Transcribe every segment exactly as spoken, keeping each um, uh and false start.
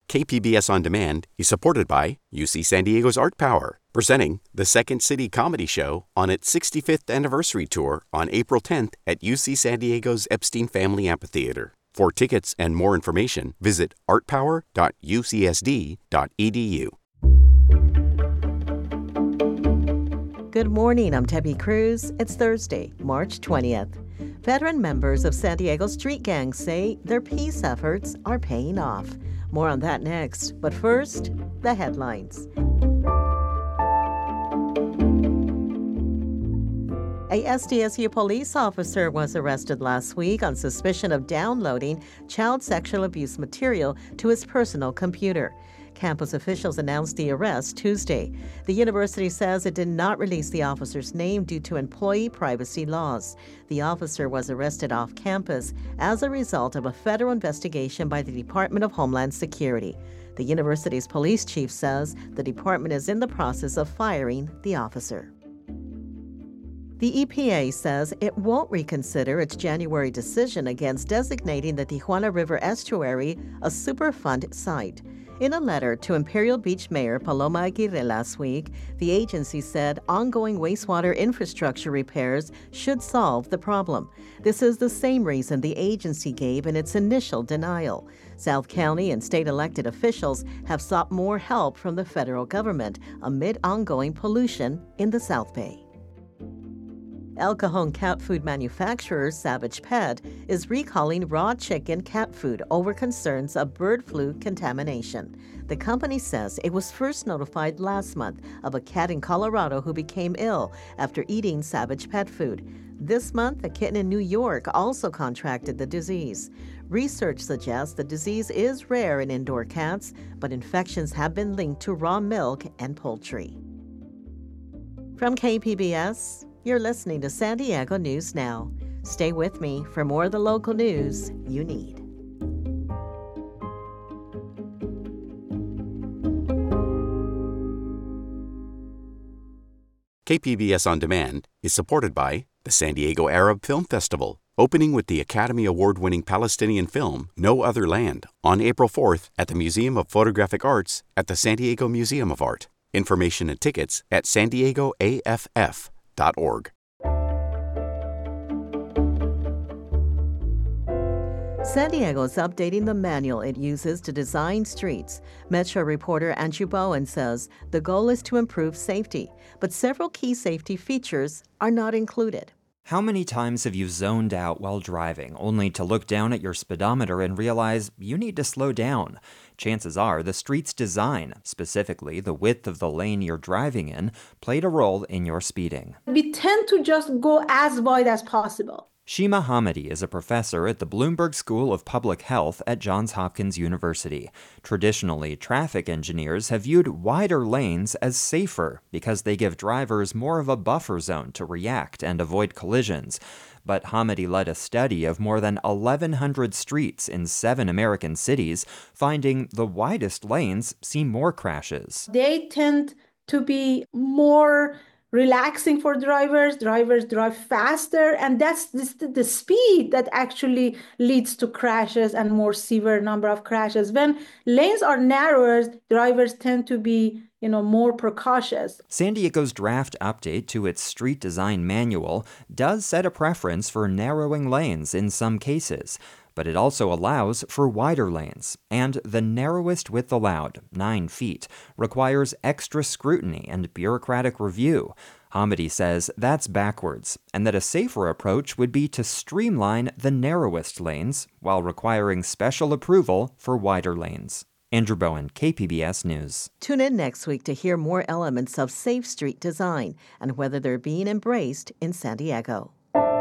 K P B S On Demand is supported by U C San Diego's Art Power, presenting the Second City Comedy Show on its sixty-fifth anniversary tour on April tenth at U C San Diego's Epstein Family Amphitheater. For tickets and more information, visit art power dot u c s d dot e d u. Good morning, I'm Debbie Cruz. It's Thursday, March twentieth. Veteran members of San Diego street gangs say their peace efforts are paying off. More on that next, but first, the headlines. A S D S U police officer was arrested last week on suspicion of downloading child sexual abuse material to his personal computer. Campus officials announced the arrest Tuesday. The university says it did not release the officer's name due to employee privacy laws. The officer was arrested off campus as a result of a federal investigation by the Department of Homeland Security. The university's police chief says the department is in the process of firing the officer. The E P A says it won't reconsider its January decision against designating the Tijuana River Estuary a Superfund site. In a letter to Imperial Beach Mayor Paloma Aguirre last week, the agency said ongoing wastewater infrastructure repairs should solve the problem. This is the same reason the agency gave in its initial denial. South County and state elected officials have sought more help from the federal government amid ongoing pollution in the South Bay. El Cajon cat food manufacturer Savage Pet is recalling raw chicken cat food over concerns of bird flu contamination. The company says it was first notified last month of a cat in Colorado who became ill after eating Savage Pet food. This month, a kitten in New York also contracted the disease. Research suggests the disease is rare in indoor cats, but infections have been linked to raw milk and poultry. From K P B S, you're listening to San Diego News Now. Stay with me for more of the local news you need. K P B S On Demand is supported by the San Diego Arab Film Festival, opening with the Academy Award-winning Palestinian film No Other Land on April fourth at the Museum of Photographic Arts at the San Diego Museum of Art. Information and tickets at san diego a f f dot org. San Diego is updating the manual it uses to design streets. Metro reporter Andrew Bowen says the goal is to improve safety, but several key safety features are not included. How many times have you zoned out while driving, only to look down at your speedometer and realize you need to slow down? Chances are the street's design, specifically the width of the lane you're driving in, played a role in your speeding. We tend to just go as wide as possible. Shima Hamidi is a professor at the Bloomberg School of Public Health at Johns Hopkins University. Traditionally, traffic engineers have viewed wider lanes as safer because they give drivers more of a buffer zone to react and avoid collisions. But Hamidi led a study of more than eleven hundred streets in seven American cities, finding the widest lanes see more crashes. They tend to be more relaxing for drivers. Drivers drive faster, and that's this, the speed that actually leads to crashes and more severe number of crashes. When lanes are narrower, drivers tend to be, you know, more precautious. San Diego's draft update to its street design manual does set a preference for narrowing lanes in some cases, but it also allows for wider lanes, and the narrowest width allowed, nine feet, requires extra scrutiny and bureaucratic review. Hamidi says that's backwards, and that a safer approach would be to streamline the narrowest lanes while requiring special approval for wider lanes. Andrew Bowen, K P B S News. Tune in next week to hear more elements of safe street design and whether they're being embraced in San Diego.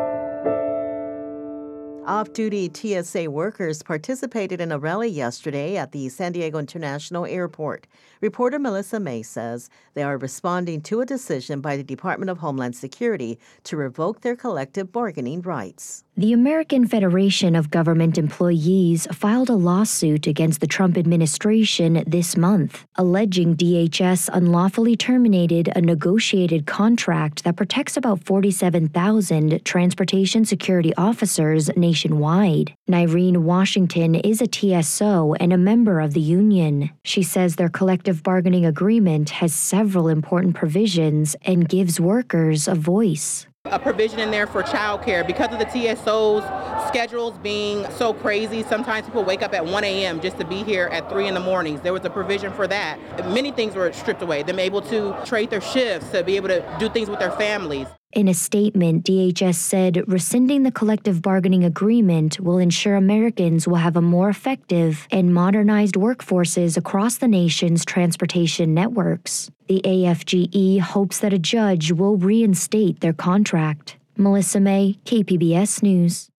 Off-duty T S A workers participated in a rally yesterday at the San Diego International Airport. Reporter Melissa May says they are responding to a decision by the Department of Homeland Security to revoke their collective bargaining rights. The American Federation of Government Employees filed a lawsuit against the Trump administration this month, alleging D H S unlawfully terminated a negotiated contract that protects about forty-seven thousand transportation security officers nationwide. Nyreen Washington is a T S O and a member of the union. She says their collective bargaining agreement has several important provisions and gives workers a voice. A provision in there for childcare because of the T S O's schedules being so crazy. Sometimes people wake up at one a.m. just to be here at three in the mornings. There was a provision for that. Many things were stripped away. Them able to trade their shifts, to be able to do things with their families. In a statement, D H S said rescinding the collective bargaining agreement will ensure Americans will have a more effective and modernized workforces across the nation's transportation networks. The A F G E hopes that a judge will reinstate their contract. Melissa May, K P B S News.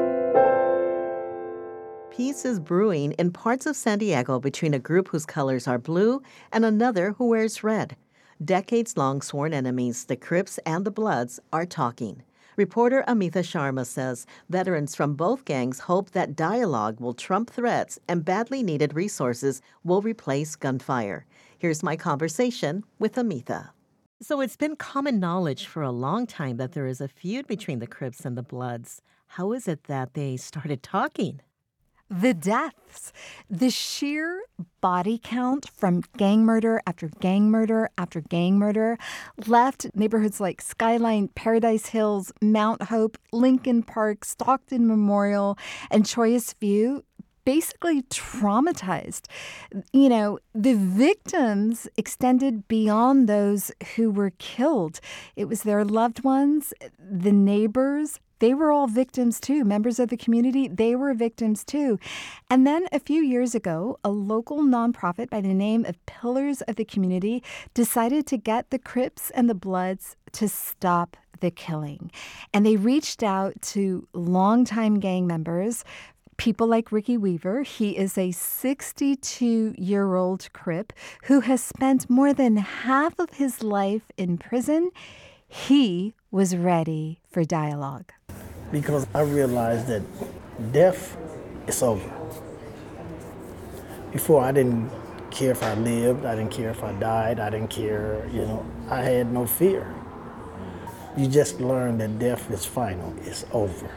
Peace is brewing in parts of San Diego between a group whose colors are blue and another who wears red. Decades-long sworn enemies, the Crips and the Bloods, are talking. Reporter Amita Sharma says veterans from both gangs hope that dialogue will trump threats and badly needed resources will replace gunfire. Here's my conversation with Amita. So it's been common knowledge for a long time that there is a feud between the Crips and the Bloods. How is it that they started talking? The deaths, the sheer body count from gang murder after gang murder after gang murder left neighborhoods like Skyline, Paradise Hills, Mount Hope, Lincoln Park, Stockton Memorial, and Choice View basically traumatized. You know, the victims extended beyond those who were killed. It was their loved ones, the neighbors. They were all victims too. Members of the community, they were victims too. And then a few years ago, a local nonprofit by the name of Pillars of the Community decided to get the Crips and the Bloods to stop the killing. And they reached out to longtime gang members, people like Ricky Weaver. He is a sixty-two-year-old Crip who has spent more than half of his life in prison. He was ready for dialogue. Because I realized that death is over. Before, I didn't care if I lived, I didn't care if I died, I didn't care, you know, I had no fear. You just learn that death is final, it's over.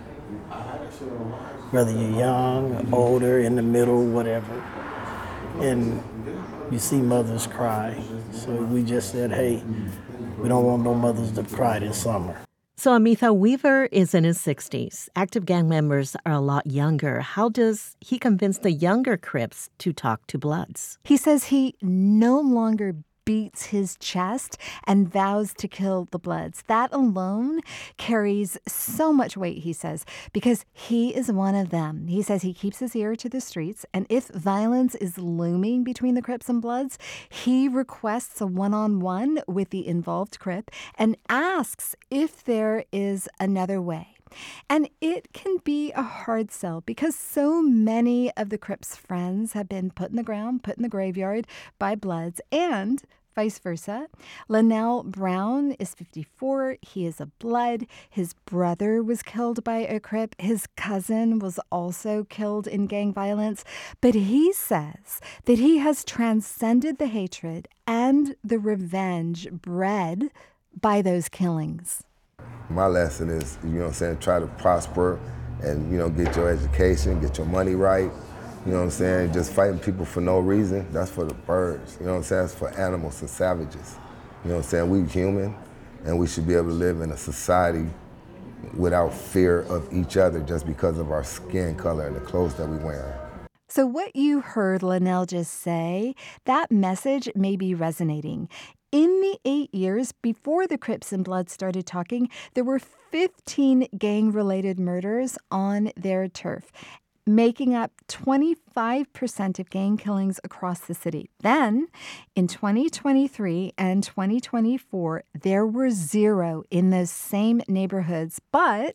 Whether you're young, older, in the middle, whatever. And you see mothers cry. So we just said, hey, we don't want no mothers to cry this summer. So Amita, Weaver is in his sixties. Active gang members are a lot younger. How does he convince the younger Crips to talk to Bloods? He says he no longer beats his chest and vows to kill the Bloods. That alone carries so much weight, he says, because he is one of them. He says he keeps his ear to the streets, and if violence is looming between the Crips and Bloods, he requests a one-on-one with the involved Crip and asks if there is another way. And it can be a hard sell because so many of the Crips' friends have been put in the ground, put in the graveyard by Bloods, and vice versa. Linnell Brown is fifty-four. He is a Blood. His brother was killed by a Crip. His cousin was also killed in gang violence. But he says that he has transcended the hatred and the revenge bred by those killings. My lesson is, you know what I'm saying, try to prosper and, you know, get your education, get your money right. You know what I'm saying? Just fighting people for no reason, that's for the birds. You know what I'm saying? It's for animals and savages. You know what I'm saying? We human, and we should be able to live in a society without fear of each other just because of our skin color and the clothes that we wear. So what you heard Linnell just say, that message may be resonating. In the eight years before the Crips and Bloods started talking, there were fifteen gang-related murders on their turf, making up twenty-five percent of gang killings across the city. Then, in twenty twenty-three and twenty twenty-four, there were zero in those same neighborhoods. But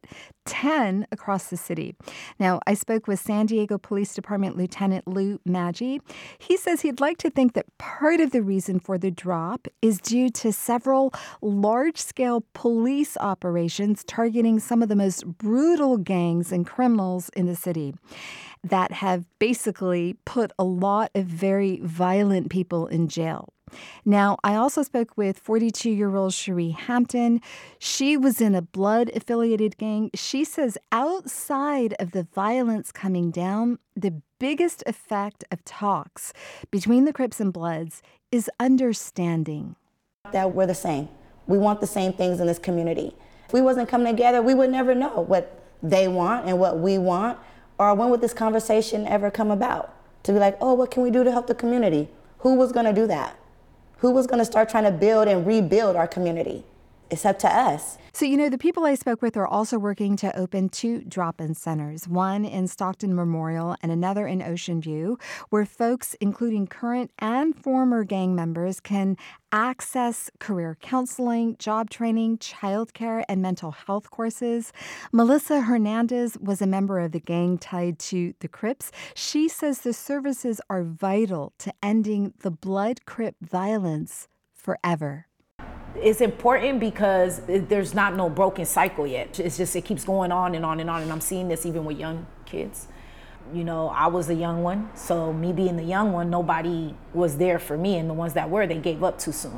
ten across the city. Now, I spoke with San Diego Police Department Lieutenant Lou Maggi. He says he'd like to think that part of the reason for the drop is due to several large-scale police operations targeting some of the most brutal gangs and criminals in the city that have basically put a lot of very violent people in jail. Now, I also spoke with forty-two-year-old Cherie Hampton. She was in a blood-affiliated gang. She says outside of the violence coming down, the biggest effect of talks between the Crips and Bloods is understanding. That we're the same. We want the same things in this community. If we wasn't coming together, we would never know what they want and what we want, or when would this conversation ever come about? To be like, oh, what can we do to help the community? Who was going to do that? Who was going to start trying to build and rebuild our community? It's up to us. So, you know, the people I spoke with are also working to open two drop-in centers, one in Stockton Memorial and another in Ocean View, where folks, including current and former gang members, can access career counseling, job training, childcare, and mental health courses. Melissa Hernandez was a member of the gang tied to the Crips. She says the services are vital to ending the Blood-Crip violence forever. It's important because there's not no broken cycle yet. It's just, it keeps going on and on and on. And I'm seeing this even with young kids. You know, I was a young one. So me being the young one, nobody was there for me. And the ones that were, they gave up too soon.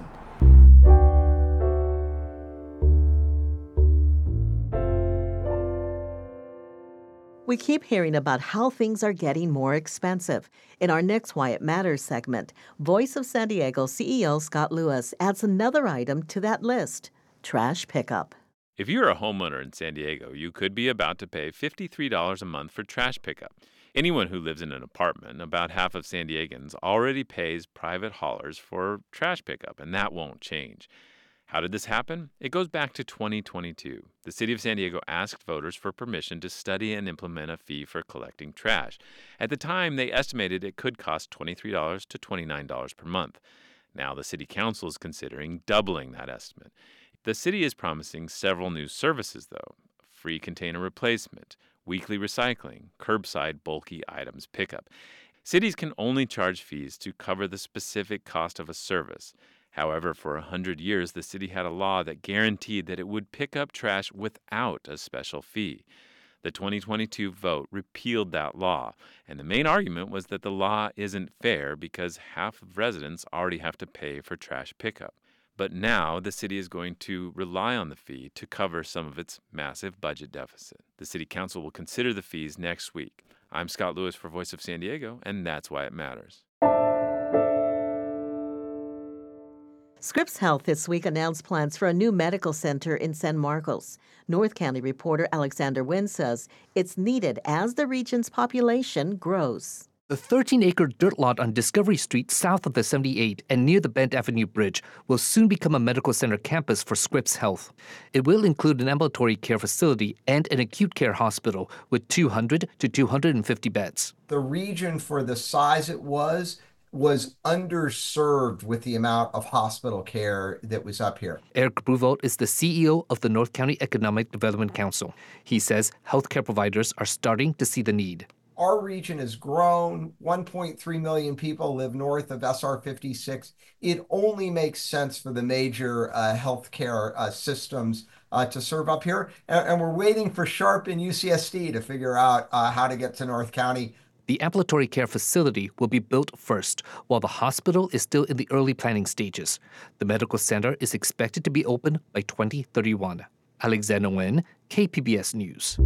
We keep hearing about how things are getting more expensive. In our next Why It Matters segment, Voice of San Diego C E O Scott Lewis adds another item to that list: trash pickup. If you're a homeowner in San Diego, you could be about to pay fifty-three dollars a month for trash pickup. Anyone who lives in an apartment, about half of San Diegans, already pays private haulers for trash pickup, and that won't change. How did this happen? It goes back to twenty twenty-two. The city of San Diego asked voters for permission to study and implement a fee for collecting trash. At the time, they estimated it could cost twenty-three dollars to twenty-nine dollars per month. Now the city council is considering doubling that estimate. The city is promising several new services, though: free container replacement, weekly recycling, curbside bulky items pickup. Cities can only charge fees to cover the specific cost of a service. However, for a hundred years, the city had a law that guaranteed that it would pick up trash without a special fee. The twenty twenty-two vote repealed that law, and the main argument was that the law isn't fair because half of residents already have to pay for trash pickup. But now the city is going to rely on the fee to cover some of its massive budget deficit. The city council will consider the fees next week. I'm Scott Lewis for Voice of San Diego, and that's why it matters. Scripps Health this week announced plans for a new medical center in San Marcos. North County reporter Alexander Wynn says it's needed as the region's population grows. The thirteen-acre dirt lot on Discovery Street south of the seventy-eight and near the Bent Avenue Bridge will soon become a medical center campus for Scripps Health. It will include an ambulatory care facility and an acute care hospital with two hundred to two hundred fifty beds. The region, for the size it was, was underserved with the amount of hospital care that was up here. Eric Bruvold is the C E O of the North County Economic Development Council. He says healthcare providers are starting to see the need. Our region has grown. one point three million people live north of S R fifty-six. It only makes sense for the major uh, healthcare uh, systems uh, to serve up here. And, and we're waiting for Sharp and U C S D to figure out uh, how to get to North County. The ambulatory care facility will be built first, while the hospital is still in the early planning stages. The medical center is expected to be open by twenty thirty-one. Alexander Nguyen, K P B S News.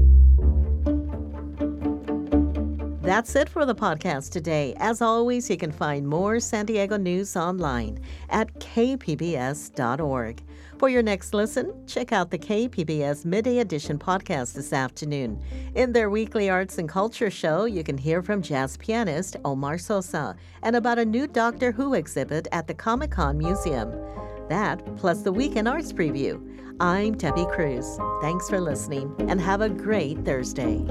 That's it for the podcast today. As always, you can find more San Diego news online at k p b s dot org. For your next listen, check out the K P B S Midday Edition podcast this afternoon. In their weekly arts and culture show, you can hear from jazz pianist Omar Sosa and about a new Doctor Who exhibit at the Comic-Con Museum. That, plus the Weekend Arts Preview. I'm Debbie Cruz. Thanks for listening, and have a great Thursday.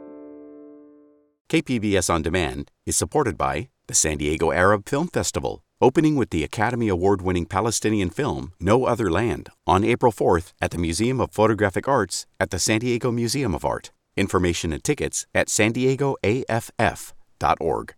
K P B S On Demand is supported by the San Diego Arab Film Festival, opening with the Academy Award-winning Palestinian film No Other Land on April fourth at the Museum of Photographic Arts at the San Diego Museum of Art. Information and tickets at san diego a f f dot org.